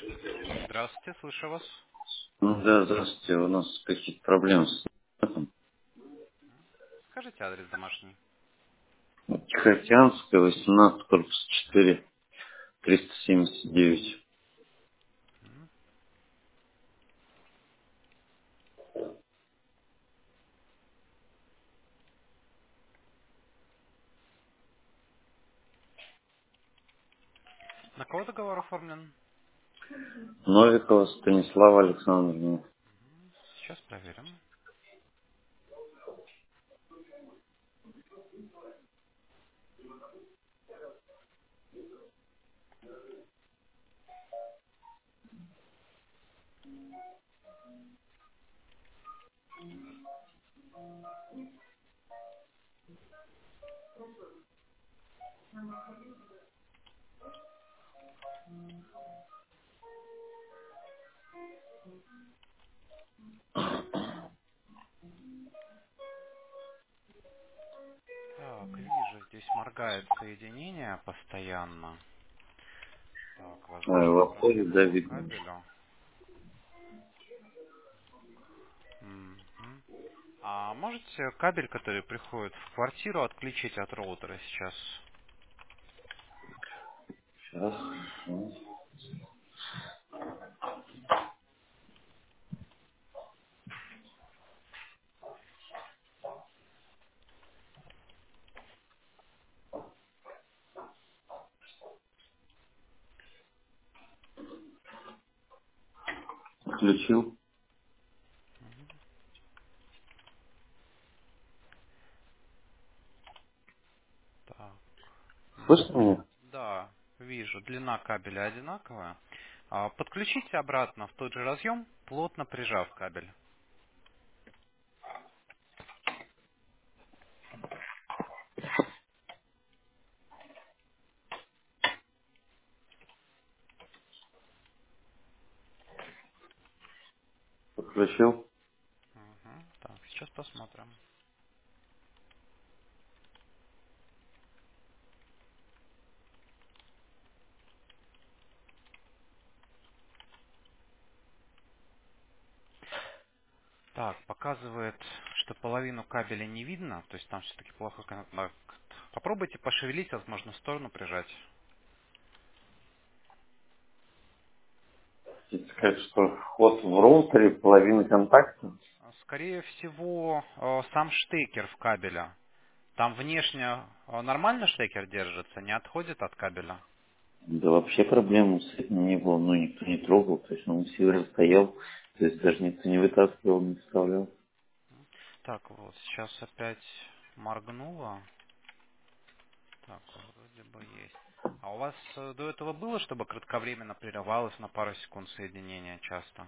Здравствуйте, слышу вас. Ну да, здравствуйте. У нас какие-то проблемы с интернетом. Скажите адрес домашний. Вот Тихоокеанская, 18, корпус 4, 379. На кого договор оформлен? Новикова Станислава Александровна. Сейчас проверим. Так, вижу, здесь моргает соединение постоянно. Так, возможно, В обходе, проблема да, по видно. кабелю. Мгм. А можете кабель, который приходит в квартиру, отключить от роутера сейчас? Сейчас. Включил. Так. Слышно меня? Да, вижу. Длина кабеля одинаковая. Подключите обратно в тот же разъем, плотно прижав кабель. Подключил. Мгм. Так, сейчас посмотрим. Так, показывает, что половину кабеля не видно, то есть там все-таки плохо контакт. Попробуйте пошевелить, возможно, в сторону прижать. Хотите сказать, что вход в роутере половина контакта? Скорее всего, сам штекер в кабеле. Там внешне нормально штекер держится, не отходит от кабеля. Да вообще проблем с этим не было, ну никто не трогал, то есть он сильно стоял, то есть даже никто не вытаскивал, не вставлял. Так, вот, сейчас опять моргнуло. Так, вроде бы есть. А у вас до этого было, чтобы кратковременно прерывалось на пару секунд соединение часто?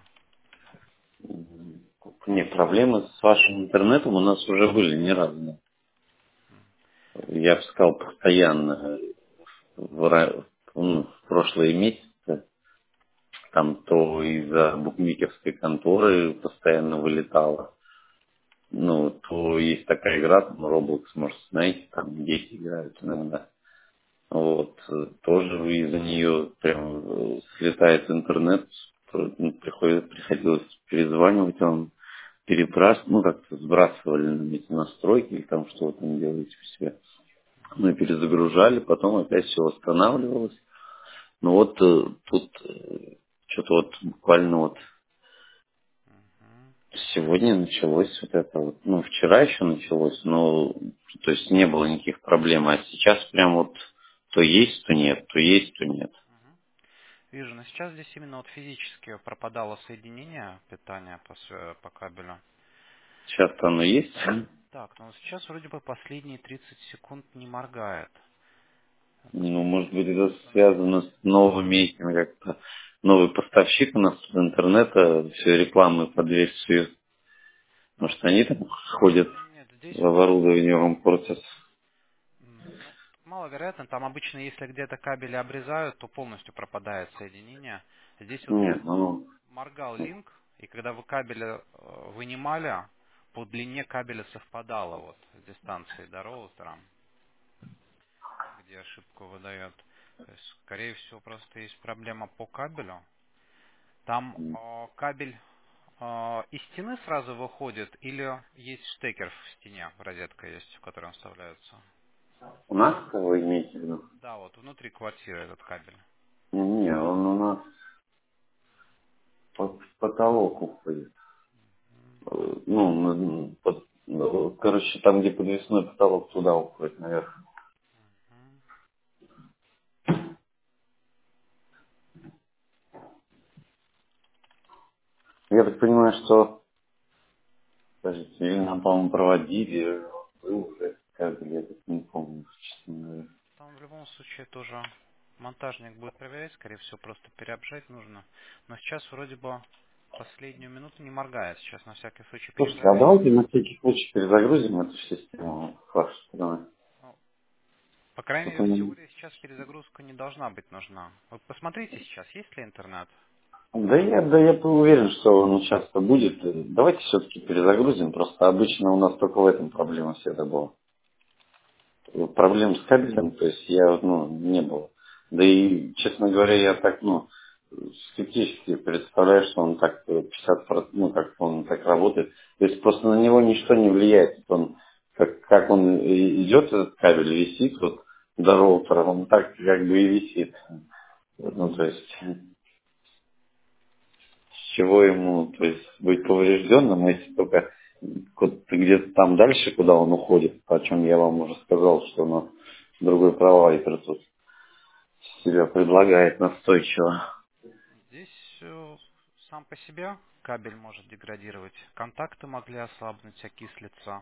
Нет, проблемы с вашим интернетом у нас уже были не разные. Я бы сказал, постоянно в прошлые месяцы, там то из-за букмекерской конторы постоянно вылетало. Ну, то есть такая игра, там, Roblox, может, знаете, там дети играют иногда. Вот, тоже из-за нее прям слетает интернет, приходилось перезванивать вам, ну, как-то сбрасывали нам эти настройки, или там что вы там делаете у себя. Мы перезагружали, потом опять все восстанавливалось. Ну вот тут что-то вот буквально вот Мгм. сегодня началось вот это вот, ну, вчера еще началось, но, то есть не было никаких проблем, а сейчас прям вот то есть, то нет, то есть, то нет. Вижу, но сейчас здесь именно вот физически пропадало соединение питания по кабелю. Сейчас-то оно есть. Так, ну вот сейчас вроде бы последние 30 секунд не моргает. Ну, может быть, Посмотрим, это что на связано с новыми этими как-то. Новый поставщик у нас с интернета, все рекламы под дверь суют. Может, они там ходят Нет, здесь в вот оборудование вам портят. ну, маловероятно, там обычно, если где-то кабели обрезают, то полностью пропадает соединение. Здесь вот Нет, ну, моргал линк, и когда вы кабель вынимали, по длине кабеля совпадало вот с дистанцией до роутера, где ошибку выдает. То есть, скорее всего, просто есть проблема по кабелю. Там кабель из стены сразу выходит или есть штекер в стене, розетка есть, в которой он вставляется? У нас, вы имеете в виду? Да, вот внутри квартиры этот кабель. Не, он у нас под потолок уходит. Ну, короче, там, где подвесной потолок, туда уходит наверх. Мгм. Я так понимаю, что, подождите, или нам, по-моему, проводили, был уже кабель, я так не помню, честно говоря. Там в любом случае тоже монтажник будет проверять, скорее всего, просто переобжать нужно. Но сейчас вроде бы последнюю минуту не моргает. Сейчас на всякий случай Слушайте, а перепроверим. давайте на всякий случай перезагрузим эту систему. Хорошо, давай. Ну, по крайней мере, в Потом- теории сейчас перезагрузка не должна быть нужна. Вы посмотрите сейчас, есть ли интернет? Да я уверен, что он часто будет. Давайте все-таки перезагрузим. Просто обычно у нас только в этом проблема всегда была. Проблем с кабелем, то есть я, не было. Да и, честно говоря, я так, скептически представляю, что он так 50%, как он так работает. То есть просто на него ничто не влияет. Он, как он идет, этот кабель висит вот до роутера, он так как бы и висит. Ну, то есть, с чего ему, то есть, быть поврежденным, если только где-то там дальше, куда он уходит, о чем я вам уже сказал, что у нас другой провайдер тут себя предлагает настойчиво. Здесь сам по себе кабель может деградировать. Контакты могли ослабнуть, окислиться.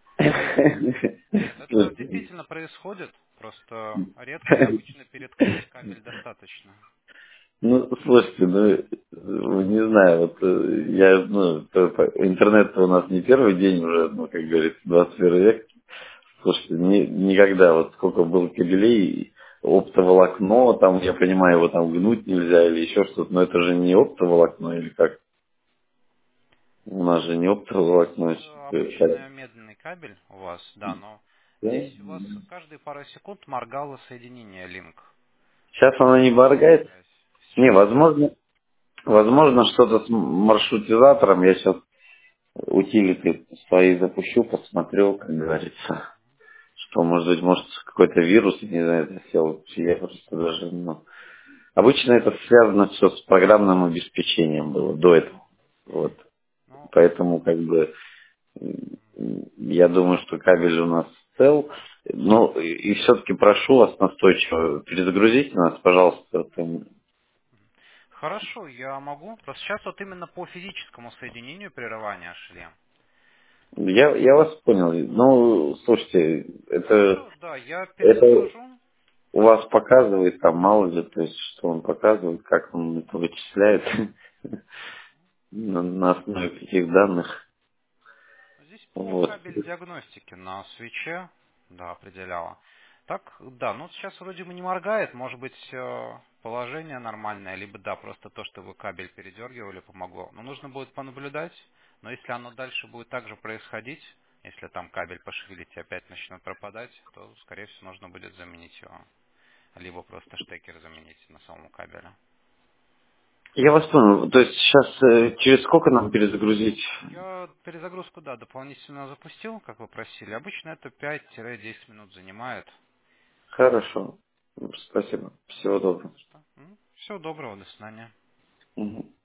Это действительно происходит. Просто редко и обычно переткнуть кабель достаточно. Ну, слушайте, не знаю, вот я, интернет у нас не первый день уже, как говорится, 21 век. Слушайте, никогда, вот сколько было кабелей, оптоволокно, там, я понимаю, его там гнуть нельзя или еще что-то, но это же не оптоволокно или как? У нас же не оптоволокно. Здесь обычный медленный кабель у вас, да, но Да? здесь у вас каждые пару секунд моргало соединение линк. Сейчас она не Обратная баргает? связь. Не, Сейчас нет. возможно, что-то с маршрутизатором. Я сейчас утилиты свои запущу, посмотрю, как говорится. Что, может, какой-то вирус, не знаю, засел. Я просто даже, Обычно это связано все с программным обеспечением было до этого. Вот. Ну, Поэтому, я думаю, что кабель у нас цел. Ну, и все-таки прошу вас настойчиво, перезагрузите нас, пожалуйста. хорошо, я могу. Просто сейчас вот именно по физическому соединению прерывания шли. Я вас понял. Ну, слушайте, Хорошо, да, я это перезагружу. у вас показывает, там мало ли, то есть, что он показывает, как он это вычисляет, на основе каких данных. Здесь по Вот. кабель диагностике на свече, да, определяла. Так, да, ну сейчас вроде бы не моргает, может быть положение нормальное, либо да, просто то, что вы кабель передергивали, помогло. Но нужно будет понаблюдать, но если оно дальше будет так же происходить, если там кабель пошевелить и опять начнет пропадать, то, скорее всего, нужно будет заменить его. Либо просто штекер заменить на самом кабеле. Я вас понял. То есть сейчас через сколько нам перезагрузить? Я перезагрузку, да, дополнительно запустил, как вы просили. Обычно это 5-10 минут занимает. Хорошо. Спасибо. Всего Не доброго. за что. Всего доброго, до свидания. Мгм.